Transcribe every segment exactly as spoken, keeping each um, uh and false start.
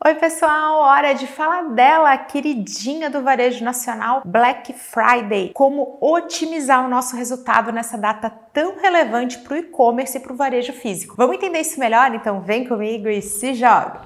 Oi pessoal, hora de falar dela, a queridinha do varejo nacional, Black Friday. Como otimizar o nosso resultado nessa data tão relevante para o e-commerce e para o varejo físico. Vamos entender isso melhor? Então vem comigo e se joga!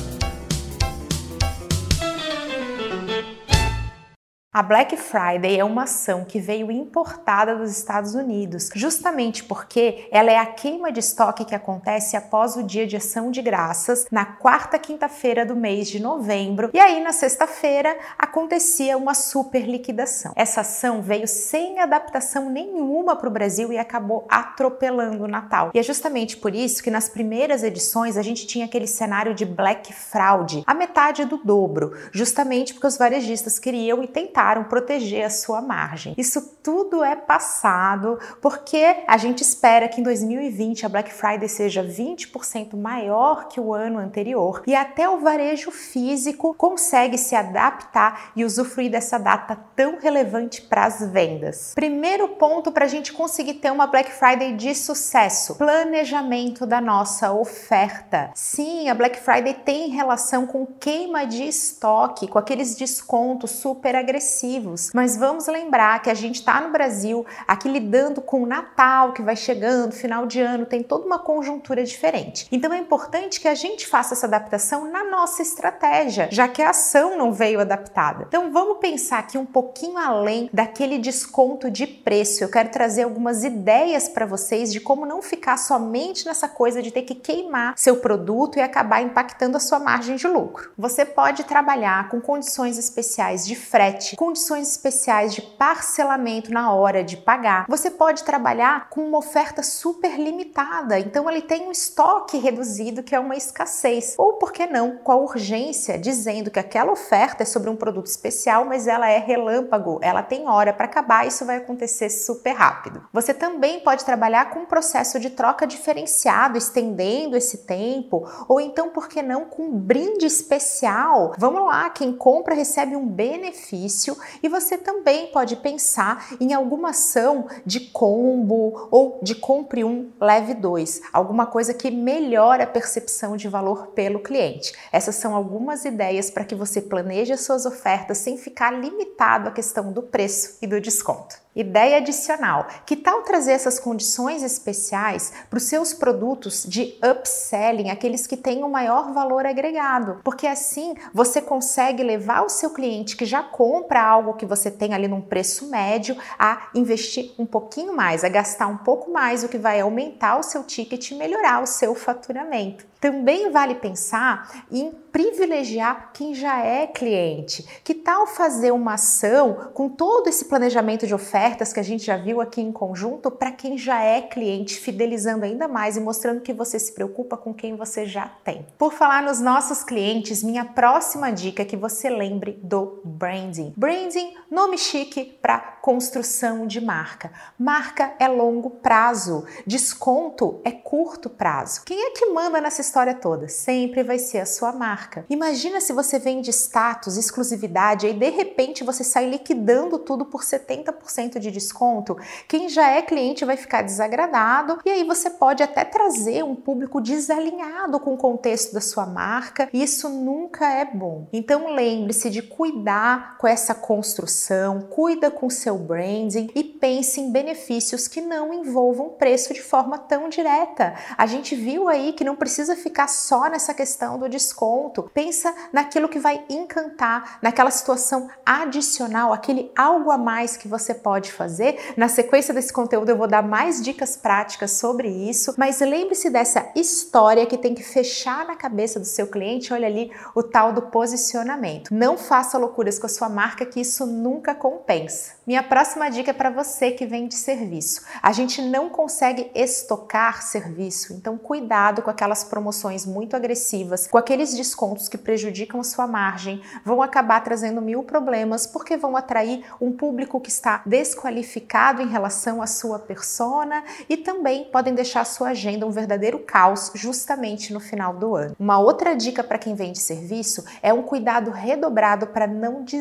A Black Friday é uma ação que veio importada dos Estados Unidos, justamente porque ela é a queima de estoque que acontece após o dia de ação de graças, na quarta quinta-feira do mês de novembro, e aí na sexta-feira acontecia uma super liquidação. Essa ação veio sem adaptação nenhuma para o Brasil e acabou atropelando o Natal. E é justamente por isso que nas primeiras edições a gente tinha aquele cenário de Black Fraud, a metade do dobro, justamente porque os varejistas queriam e tentaram proteger a sua margem. Isso tudo é passado porque a gente espera que em dois mil e vinte a Black Friday seja vinte por cento maior que o ano anterior e até o varejo físico consegue se adaptar e usufruir dessa data tão relevante para as vendas. Primeiro ponto para a gente conseguir ter uma Black Friday de sucesso: planejamento da nossa oferta. Sim, a Black Friday tem relação com queima de estoque, com aqueles descontos super agressivos. Mas vamos lembrar que a gente está no Brasil aqui lidando com o Natal que vai chegando, final de ano, tem toda uma conjuntura diferente. Então é importante que a gente faça essa adaptação na nossa estratégia, já que a ação não veio adaptada. Então vamos pensar aqui um pouquinho além daquele desconto de preço. Eu quero trazer algumas ideias para vocês de como não ficar somente nessa coisa de ter que queimar seu produto e acabar impactando a sua margem de lucro. Você pode trabalhar com condições especiais de frete, condições especiais de parcelamento na hora de pagar. Você pode trabalhar com uma oferta super limitada, então ele tem um estoque reduzido, que é uma escassez. Ou, por que não, com a urgência, dizendo que aquela oferta é sobre um produto especial, mas ela é relâmpago, ela tem hora para acabar, isso vai acontecer super rápido. Você também pode trabalhar com um processo de troca diferenciado, estendendo esse tempo, ou então, por que não, com um brinde especial. Vamos lá, quem compra recebe um benefício. E você também pode pensar em alguma ação de combo ou de compre um, leve dois, alguma coisa que melhore a percepção de valor pelo cliente. Essas são algumas ideias para que você planeje as suas ofertas sem ficar limitado à questão do preço e do desconto. Ideia adicional: que tal trazer essas condições especiais para os seus produtos de upselling, aqueles que têm o maior valor agregado? Porque assim você consegue levar o seu cliente que já compra algo que você tem ali num preço médio a investir um pouquinho mais, a gastar um pouco mais, o que vai aumentar o seu ticket e melhorar o seu faturamento. Também vale pensar em privilegiar quem já é cliente. Que tal fazer uma ação com todo esse planejamento de ofertas que a gente já viu aqui em conjunto para quem já é cliente, fidelizando ainda mais e mostrando que você se preocupa com quem você já tem. Por falar nos nossos clientes, minha próxima dica é que você lembre do branding. Branding, nome chique para construção de marca. Marca é longo prazo, desconto é curto prazo. Quem é que manda nessa história toda? Sempre vai ser a sua marca. Imagina se você vende status, exclusividade e de repente você sai liquidando tudo por setenta por cento de desconto. Quem já é cliente vai ficar desagradado e aí você pode até trazer um público desalinhado com o contexto da sua marca. Isso nunca é bom. Então lembre-se de cuidar com essa construção, cuida com seu branding e pense em benefícios que não envolvam preço de forma tão direta. A gente viu aí que não precisa ficar só nessa questão do desconto. Pensa naquilo que vai encantar, naquela situação adicional, aquele algo a mais que você pode fazer. Na sequência desse conteúdo eu vou dar mais dicas práticas sobre isso, mas lembre-se dessa história que tem que fechar na cabeça do seu cliente. Olha ali o tal do posicionamento. Não faça loucuras com a sua marca, que isso nunca compensa. Minha próxima dica é para você que vende serviço. A gente não consegue estocar serviço, então cuidado com aquelas promoções muito agressivas, com aqueles descontos que prejudicam a sua margem, vão acabar trazendo mil problemas porque vão atrair um público que está desqualificado em relação à sua persona e também podem deixar a sua agenda um verdadeiro caos justamente no final do ano. Uma outra dica para quem vende serviço é um cuidado redobrado para não desagradar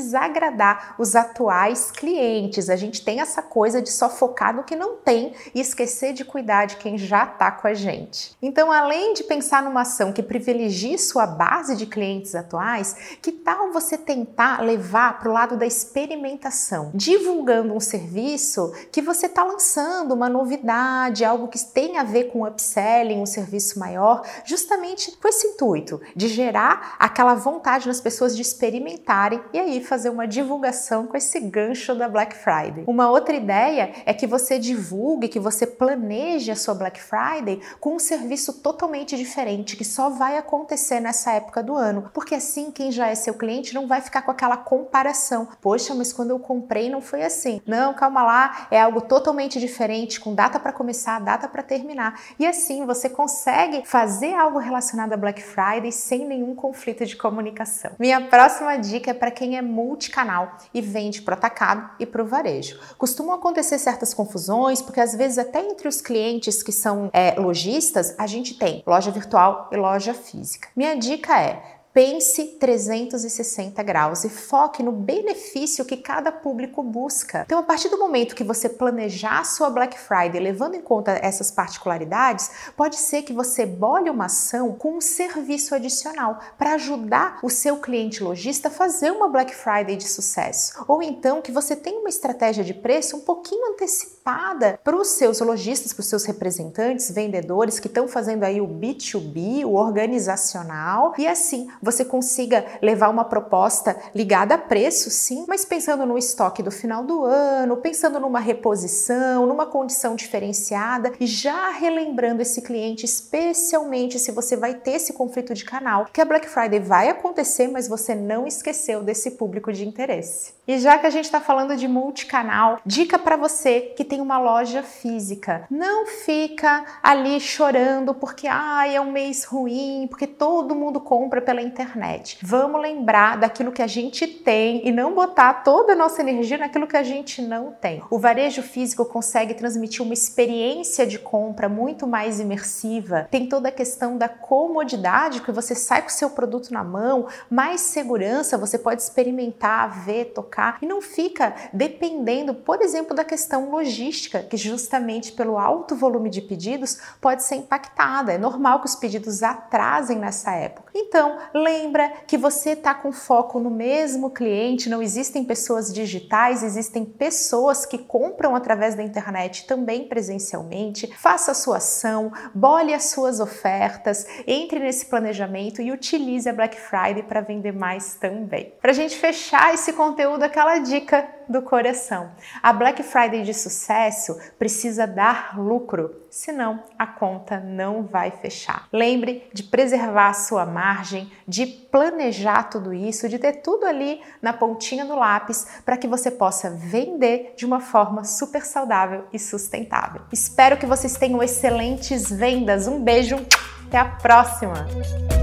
agradar os atuais clientes. A gente tem essa coisa de só focar no que não tem e esquecer de cuidar de quem já está com a gente. Então, além de pensar numa ação que privilegie sua base de clientes atuais, que tal você tentar levar para o lado da experimentação, divulgando um serviço que você está lançando, uma novidade, algo que tem a ver com upselling, um serviço maior, justamente com esse intuito de gerar aquela vontade nas pessoas de experimentarem e aí fazer uma divulgação com esse gancho da Black Friday. Uma outra ideia é que você divulgue, que você planeje a sua Black Friday com um serviço totalmente diferente, que só vai acontecer nessa época do ano, porque assim quem já é seu cliente não vai ficar com aquela comparação. Poxa, mas quando eu comprei não foi assim. Não, calma lá, é algo totalmente diferente, com data para começar, data para terminar. E assim você consegue fazer algo relacionado a Black Friday sem nenhum conflito de comunicação. Minha próxima dica é para quem é multicanal e vende pro atacado e pro varejo. Costumam acontecer certas confusões, porque às vezes até entre os clientes que são é, lojistas, a gente tem loja virtual e loja física. Minha dica é: pense trezentos e sessenta graus e foque no benefício que cada público busca. Então, a partir do momento que você planejar a sua Black Friday, levando em conta essas particularidades, pode ser que você bole uma ação com um serviço adicional para ajudar o seu cliente lojista a fazer uma Black Friday de sucesso. Ou então que você tenha uma estratégia de preço um pouquinho antecipada para os seus lojistas, para os seus representantes, vendedores que estão fazendo aí o B dois B, o organizacional, e assim você consiga levar uma proposta ligada a preço, sim, mas pensando no estoque do final do ano, pensando numa reposição, numa condição diferenciada e já relembrando esse cliente, especialmente se você vai ter esse conflito de canal, que a Black Friday vai acontecer, mas você não esqueceu desse público de interesse. E já que a gente está falando de multicanal, dica para você que tem uma loja física: não fica ali chorando porque ai, é um mês ruim, porque todo mundo compra pela internet. Vamos lembrar daquilo que a gente tem e não botar toda a nossa energia naquilo que a gente não tem. O varejo físico consegue transmitir uma experiência de compra muito mais imersiva. Tem toda a questão da comodidade, que você sai com o seu produto na mão, mais segurança, você pode experimentar, ver, tocar e não fica dependendo, por exemplo, da questão logística, que justamente pelo alto volume de pedidos pode ser impactada. É normal que os pedidos atrasem nessa época. Então, lembra que você está com foco no mesmo cliente, não existem pessoas digitais, existem pessoas que compram através da internet também presencialmente. Faça a sua ação, bole as suas ofertas, entre nesse planejamento e utilize a Black Friday para vender mais também. Para a gente fechar esse conteúdo, aquela dica do coração: a Black Friday de sucesso precisa dar lucro, senão a conta não vai fechar. Lembre de preservar a sua margem, de planejar tudo isso, de ter tudo ali na pontinha do lápis para que você possa vender de uma forma super saudável e sustentável. Espero que vocês tenham excelentes vendas. Um beijo, até a próxima!